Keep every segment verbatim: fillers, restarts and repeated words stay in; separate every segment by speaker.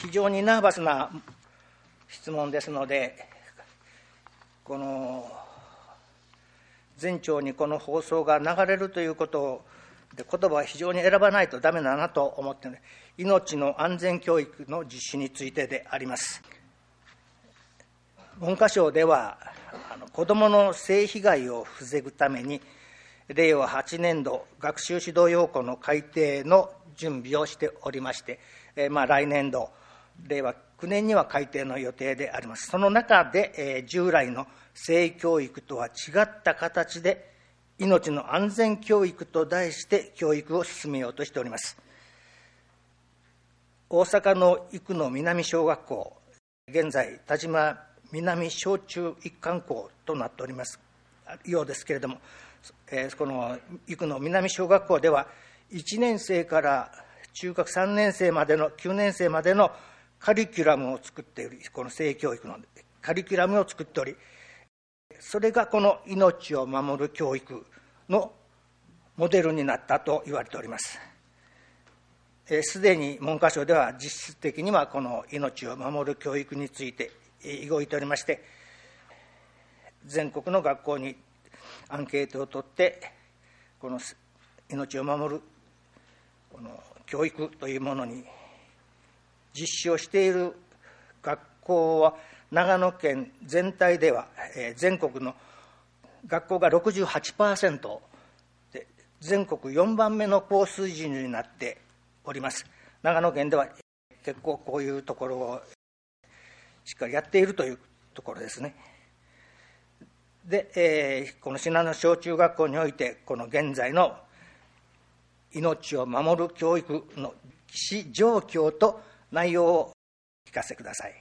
Speaker 1: 非常にナーバスな質問ですので、この全庁にこの放送が流れるということで、言葉は非常に選ばないとダメだなと思っている、命の安全教育の実施についてであります。文科省では、あの子どもの性被害を防ぐために、れいわはちねんど学習指導要項の改定の準備をしておりまして、えーまあ、来年度、れいわきゅうねんには改定の予定であります。その中で、えー、従来の性教育とは違った形で、命の安全教育と題して教育を進めようとしております。大阪の生野南小学校、現在、田島南小中一貫校となっておりますようですけれども、えー、この生野南小学校では、いちねんせいから中学さんねんせいまでの、きゅうねんせいまでのカリキュラムを作っており、この性教育のカリキュラムを作っており、それがこの命を守る教育のモデルになったと言われております。すでに文科省では実質的にはこの命を守る教育について動いておりまして、全国の学校にアンケートを取って、この命を守るこの教育というものに実施をしている学校は、長野県全体では、えー、全国の学校が ろくじゅうはちパーセント で、全国よんばんめの高水準になっております。長野県では結構こういうところをしっかりやっているというところですね。で、えー、この信濃小中学校において、この現在の命を守る教育の実施状況と内容を聞かせください。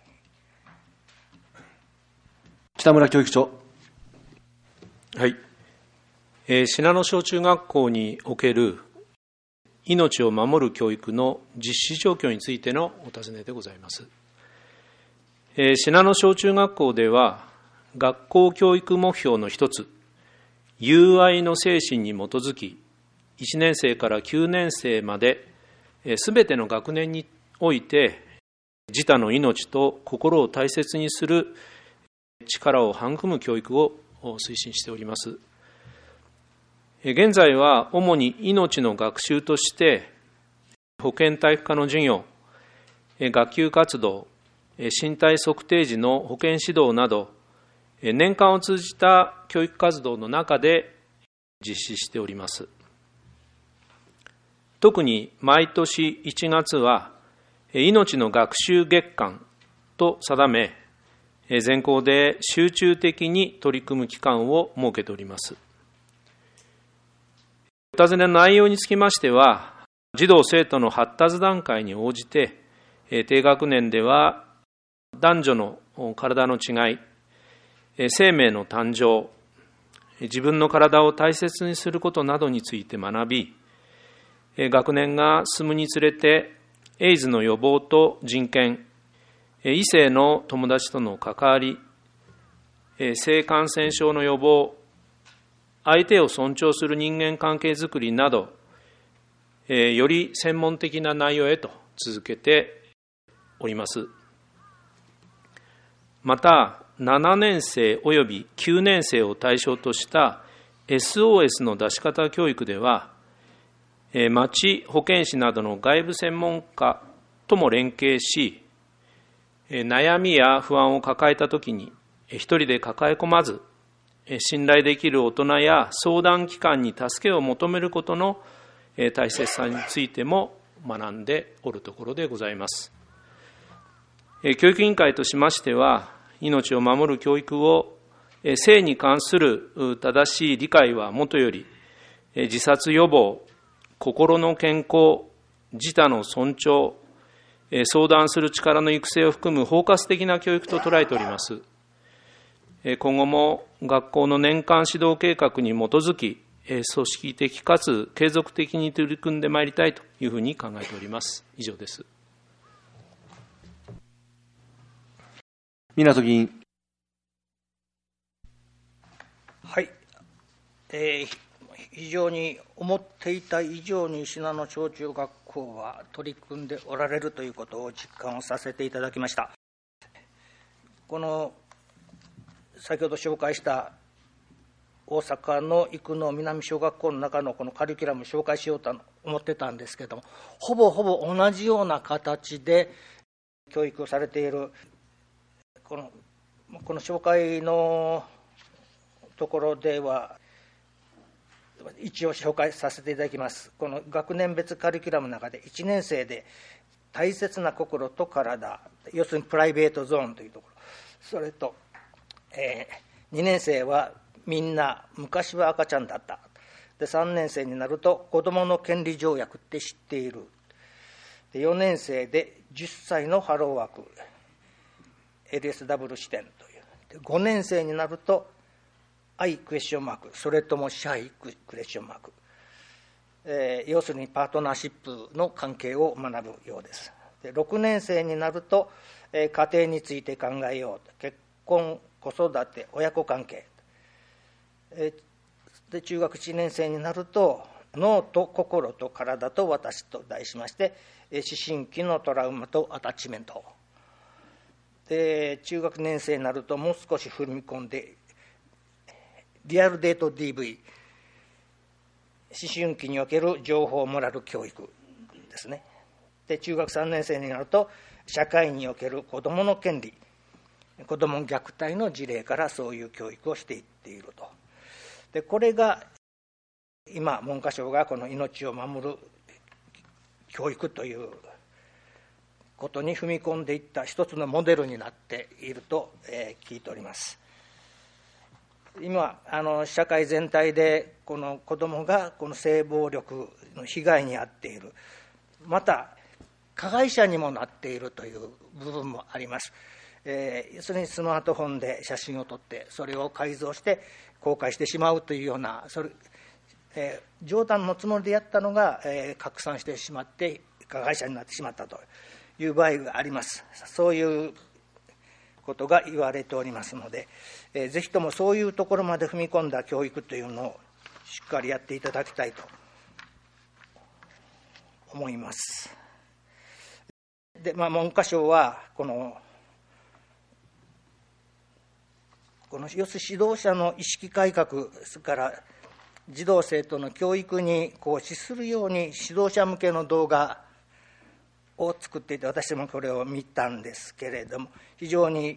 Speaker 2: 北村教育長。
Speaker 3: はい、えー、信濃小中学校における命を守る教育の実施状況についてのお尋ねでございます。えー、信濃小中学校では、学校教育目標の一つ、友愛の精神に基づき、いちねんせいからきゅうねんせいまで、すべての学年において、自他の命と心を大切にする力を育む教育を推進しております。現在は主に命の学習として、保健体育科の授業、学級活動、身体測定時の保健指導など、年間を通じた教育活動の中で実施しております。特に毎年いちがつは、命の学習月間と定め、全校で集中的に取り組む期間を設けております。お尋ねの内容につきましては、児童生徒の発達段階に応じて、低学年では男女の体の違い、生命の誕生、自分の体を大切にすることなどについて学び、学年が進むにつれて、エイズの予防と人権、異性の友達との関わり、性感染症の予防、相手を尊重する人間関係づくりなど、より専門的な内容へと続けております。また、ななねんせいおよびきゅうねんせいを対象とした エスオーエス の出し方教育では、町保健師などの外部専門家とも連携し、悩みや不安を抱えたときに一人で抱え込まず、信頼できる大人や相談機関に助けを求めることの大切さについても学んでおるところでございます。教育委員会としましては、命を守る教育を性に関する正しい理解はもとより、自殺予防、心の健康、自他の尊重、相談する力の育成を含む包括的な教育と捉えております。今後も学校の年間指導計画に基づき、組織的かつ継続的に取り組んでまいりたいというふうに考えております。以上です。
Speaker 2: 湊議員。
Speaker 1: はい、えー、非常に思っていた以上に信濃小中学校は取り組んでおられるということを実感をさせていただきました。この先ほど紹介した大阪の生野南小学校の中のこのカリキュラムを紹介しようと思ってたんですけれども、ほぼほぼ同じような形で教育をされているこのこの紹介のところでは一応紹介させていただきます。この学年別カリキュラムの中でいちねん生で大切な心と体、要するにプライベートゾーンというところ、それと、えー、にねん生はみんな昔は赤ちゃんだった。でさんねん生になると子どもの権利条約って知っている。でよねん生でじゅっさいのハローワーク エルエスダブリュー 視点という。でごねん生になると愛クエスチョンマーク、それともシャイクエスチョンマーク、えー、要するにパートナーシップの関係を学ぶようです。でろくねん生になると、えー、家庭について考えよう、結婚、子育て、親子関係、で中学いちねん生になると脳と心と体と私と題しまして、思春期のトラウマとアタッチメントで、中学にねん生になるともう少し踏み込んでリアルデート ディーブイ、 思春期における情報モラル教育ですね。で中学さんねん生になると社会における子どもの権利、子ども虐待の事例からそういう教育をしていっていると。でこれが今文科省がこの命を守る教育ということに踏み込んでいった一つのモデルになっていると、えー、聞いております。今あの社会全体でこの子どもがこの性暴力の被害に遭っている、また加害者にもなっているという部分もあります。えー、要するにスマートフォンで写真を撮ってそれを改造して公開してしまうというような、それ、えー、冗談のつもりでやったのが、えー、拡散してしまって加害者になってしまったという場合があります。そういうことが言われておりますので、えー、ぜひともそういうところまで踏み込んだ教育というのをしっかりやっていただきたいと思います。で、まあ、文科省はこのこの要するに指導者の意識改革、それから児童生徒の教育にこう資するように指導者向けの動画を作っていて、私もこれを見たんですけれども、非常に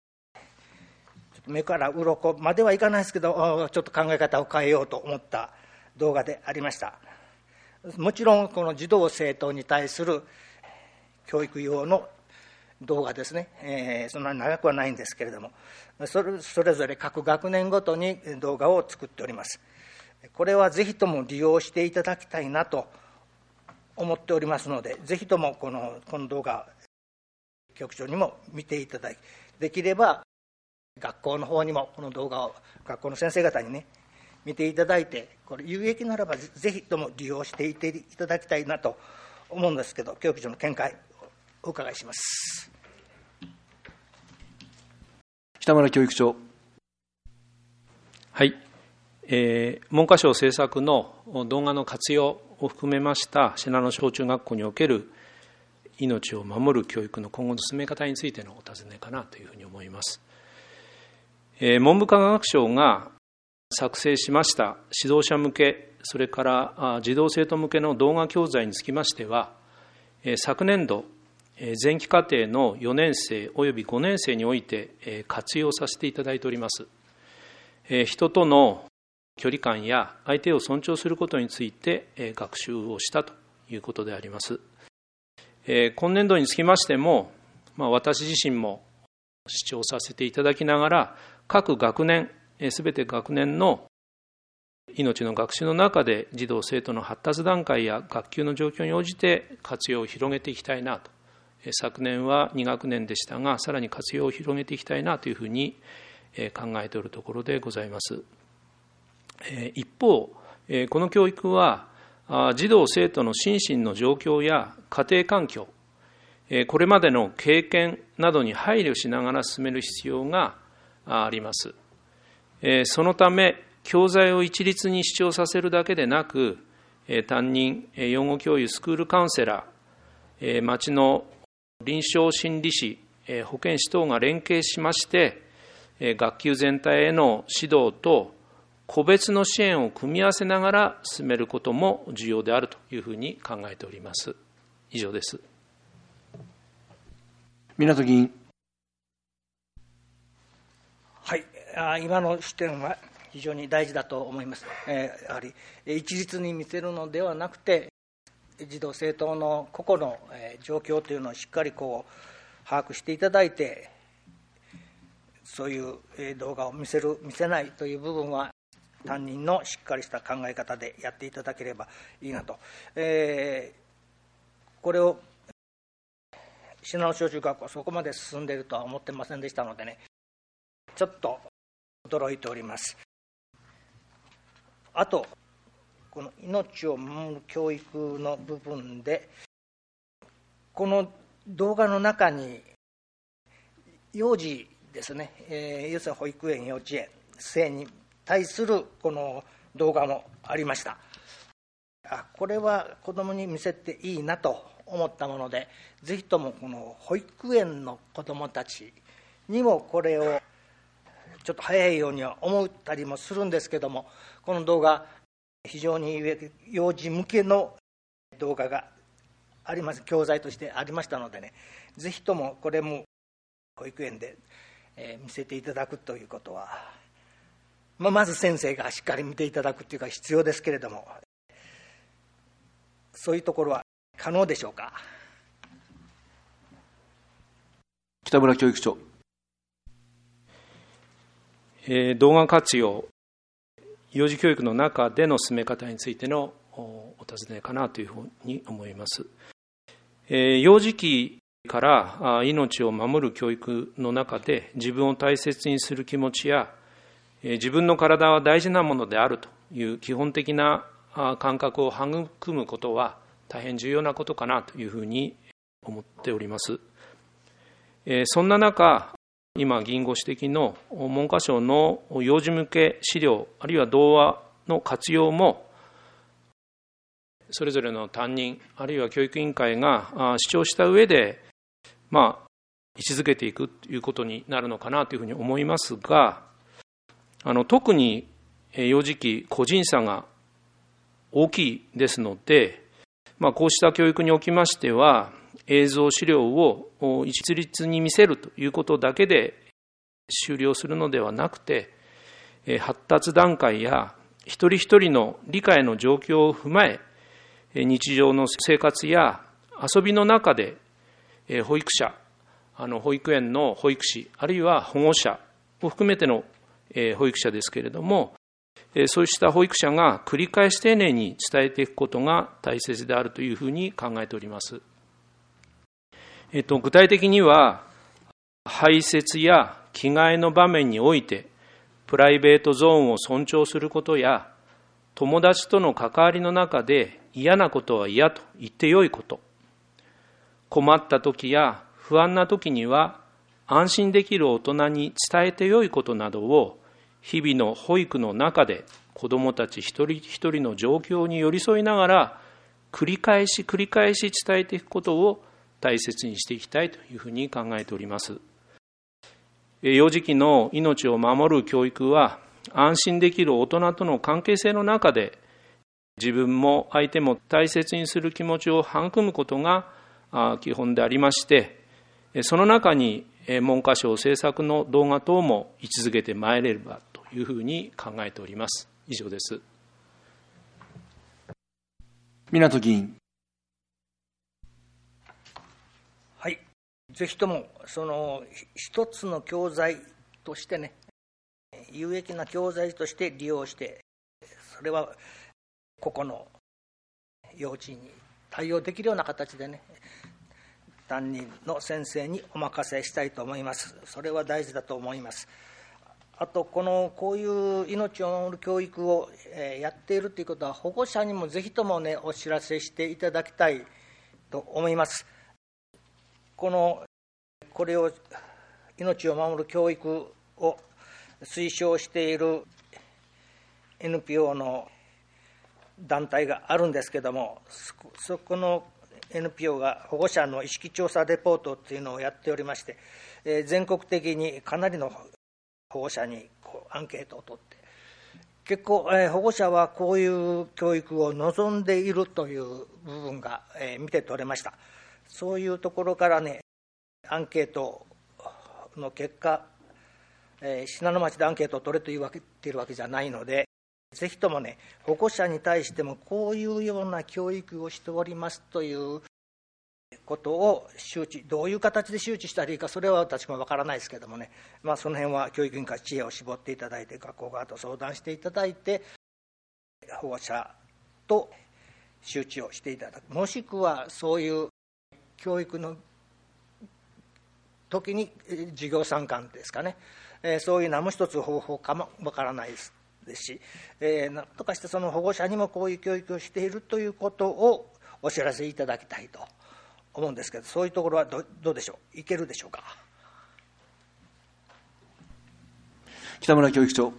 Speaker 1: 目から鱗まではいかないですけど、ちょっと考え方を変えようと思った動画でありました。もちろんこの児童生徒に対する教育用の動画ですね、えー、そんなに長くはないんですけれども、それ、それぞれ各学年ごとに動画を作っております。これはぜひとも利用していただきたいなと思っておりますので、ぜひともこの、この動画局長にも見ていただき、できれば学校の方にもこの動画を学校の先生方にね見ていただいて、これ有益ならばぜひとも利用していていただきたいなと思うんですけど、教育長の見解お伺いします。
Speaker 2: 北村教育長。
Speaker 3: はい、えー、文科省政策の動画の活用を含めました信濃小中学校における命を守る教育の今後の進め方についてのお尋ねかなというふうに思います。えー、文部科学省が作成しました指導者向け、それから児童生徒向けの動画教材につきましては、えー、昨年度前期課程のよねん生およびごねん生において活用させていただいております。人との距離感や相手を尊重することについて学習をしたということであります。今年度につきましても、まあ、私自身も視聴させていただきながら、各学年、すべて学年の命の学習の中で児童生徒の発達段階や学級の状況に応じて活用を広げていきたいなと。昨年はに学年でしたが、さらに活用を広げていきたいなというふうに考えておるところでございます。一方、この教育は児童生徒の心身の状況や家庭環境、これまでの経験などに配慮しながら進める必要があります。そのため、教材を一律に視聴させるだけでなく、 担任、養護教諭、スクールカウンセラー、町の臨床心理士、保健師等が連携しまして、学級全体への指導と個別の支援を組み合わせながら進めることも重要であるというふうに考えております。以上です。
Speaker 2: 湊議員。
Speaker 1: はい、今の視点は非常に大事だと思います。えー、やはり一律に見せるのではなくて、児童生徒の個々の状況というのをしっかりこう把握していただいて、そういう動画を見せる見せないという部分は担任のしっかりした考え方でやっていただければいいなと、えー、これを信濃小中学校そこまで進んでいるとは思ってませんでしたのでね、ちょっと驚いております。あとこの命を守る教育の部分で、この動画の中に幼児ですね、えー、要するに保育園、幼稚園生に対するこの動画もありました。あ、これは子どもに見せていいなと思ったもので、ぜひともこの保育園の子どもたちにもこれをちょっと早いようには思ったりもするんですけども、この動画非常に幼児向けの動画があります、教材としてありましたのでね、ぜひともこれも保育園で見せていただくということは、まあ、まず先生がしっかり見ていただくというか必要ですけれども、そういうところは可能でしょうか。
Speaker 2: 北村教育長。
Speaker 3: えー、動画活用、幼児教育の中での進め方についてのお尋ねかなというふうに思います。えー、幼児期から命を守る教育の中で自分を大切にする気持ちや、自分の体は大事なものであるという基本的な感覚を育むことは大変重要なことかなというふうに思っております。そんな中、今議員ご指摘の文科省の幼児向け資料あるいは動画の活用も、それぞれの担任あるいは教育委員会が主張した上で、まあ、位置づけていくということになるのかなというふうに思いますが、あの特に幼児期個人差が大きいですので、まあ、こうした教育におきましては映像資料を一律に見せるということだけで終了するのではなくて、発達段階や一人一人の理解の状況を踏まえ、日常の生活や遊びの中で保育者、あの保育園の保育士あるいは保護者を含めての保育者ですけれども、そうした保育者が繰り返し丁寧に伝えていくことが大切であるというふうに考えております。えっと、具体的には排泄や着替えの場面においてプライベートゾーンを尊重することや、友達との関わりの中で嫌なことは嫌と言ってよいこと、困った時や不安な時には安心できる大人に伝えてよいことなどを日々の保育の中で子どもたち一人一人の状況に寄り添いながら繰り返し繰り返し伝えていくことを大切にしていきたいというふうに考えております。幼児期の命を守る教育は安心できる大人との関係性の中で自分も相手も大切にする気持ちを育むことが基本でありまして、その中に文科省制作の動画等も位置づけてまいれればというふうに考えております。以上です。
Speaker 2: 湊議員。
Speaker 1: はい、ぜひともその一つの教材としてね、有益な教材として利用して、それは個々の幼稚に対応できるような形でね、担任の先生にお任せしたいと思います。それは大事だと思います。あと、このこういう命を守る教育をやっているということは、保護者にもぜひともね、お知らせしていただきたいと思います。このこれを命を守る教育を推奨している エヌピーオー の団体があるんですけども、そこの エヌピーオー が保護者の意識調査レポートというのをやっておりまして、えー、全国的にかなりの保護者にこうアンケートを取って、結構、えー、保護者はこういう教育を望んでいるという部分が、えー、見て取れました。そういうところからね、アンケートの結果、えー、信濃町でアンケートを取れと言われているわけじゃないので、ぜひともね、保護者に対してもこういうような教育をしておりますということを周知、どういう形で周知したらいいか、それは私もわからないですけどもね、まあ、その辺は教育委員会知恵を絞っていただいて、学校側と相談していただいて、保護者と周知をしていただく、もしくはそういう教育の時に授業参観ですかね、えー、そういうのも一つ方法かもわからないですですし、えー、なんとかしてその保護者にもこういう教育をしているということをお知らせいただきたいと思うんですけど、そういうところは ど, どうでしょう、いけるでしょうか。
Speaker 2: 北村教育長。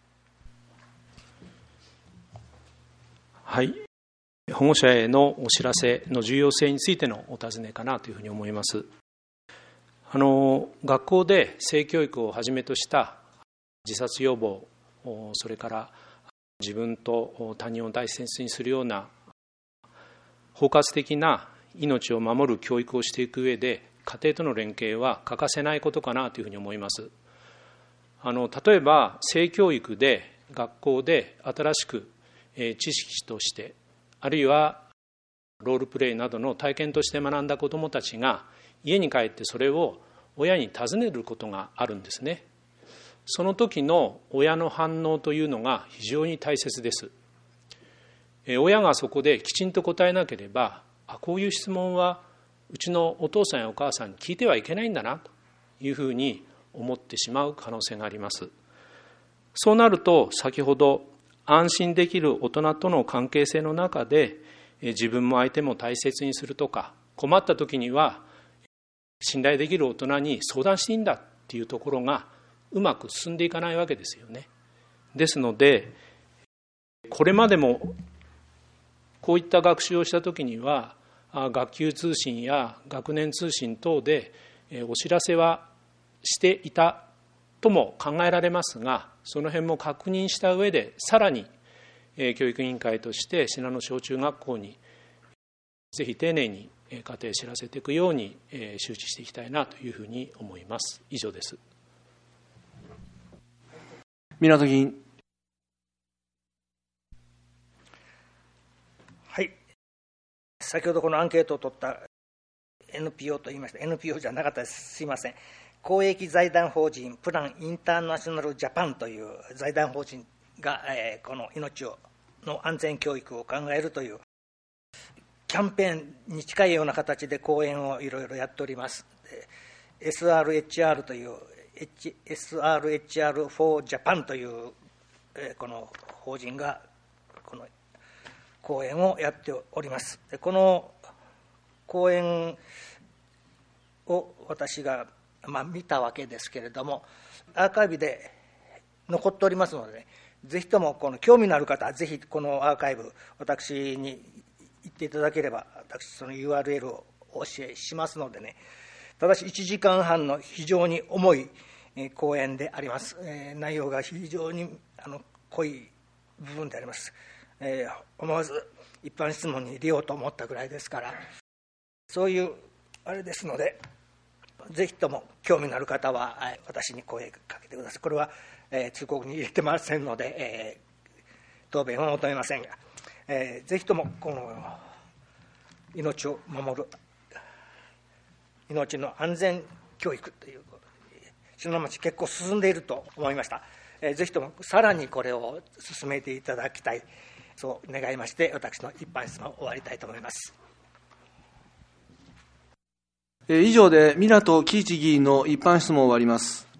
Speaker 3: はい、保護者へのお知らせの重要性についてのお尋ねかなというふうに思います。あの学校で性教育をはじめとした自殺予防、それから自分と他人を大切にするような包括的な命を守る教育をしていく上で、家庭との連携は欠かせないことかなというふうに思います。あの例えば性教育で学校で新しく知識として、あるいはロールプレイなどの体験として学んだ子どもたちが家に帰ってそれを親に尋ねることがあるんですね。その時の親の反応というのが非常に大切です。親がそこできちんと答えなければ、あ、こういう質問はうちのお父さんやお母さんに聞いてはいけないんだなというふうに思ってしまう可能性があります。そうなると、先ほど安心できる大人との関係性の中で自分も相手も大切にするとか、困った時には信頼できる大人に相談していいんだっていうところがうまく進んでいかないわけですよね。ですので、これまでもこういった学習をしたときには、学級通信や学年通信等でお知らせはしていたとも考えられますが、その辺も確認した上で、さらに教育委員会として信濃小中学校にぜひ丁寧に家庭へ知らせていくように周知していきたいなというふうに思います。以上です。
Speaker 2: 港議員。
Speaker 1: はい、先ほどこのアンケートを取った エヌピーオー と言いました。 エヌピーオー じゃなかったです、すいません。公益財団法人プランインターナショナルジャパンという財団法人が、えー、この命をの安全教育を考えるというキャンペーンに近いような形で講演をいろいろやっております。 エスアールエイチアール という エスアールエイチアール フォー ジャパンという、えー、この法人がこの講演をやっております。この講演を私が、まあ、見たわけですけれども、アーカイブで残っておりますので、ね、ぜひともこの興味のある方はぜひこのアーカイブ私に言っていただければ、私その ユーアールエル をお教えしますのでね。ただしいちじかんはんの非常に重い講演であります。えー、内容が非常にあの濃い部分であります。えー、思わず一般質問に入れようと思ったぐらいですから、そういうあれですので、ぜひとも興味のある方は私に声かけてください。これは、えー、通告に入れてませんので、えー、答弁は求めませんが、えー、ぜひともこの命を守る命の安全教育ということで、信濃町結構進んでいると思いました。えー、ぜひともさらにこれを進めていただきたい、そう願いまして、私の一般質問を終わりたいと思います。
Speaker 2: 以上で港喜一議員の一般質問を終わります。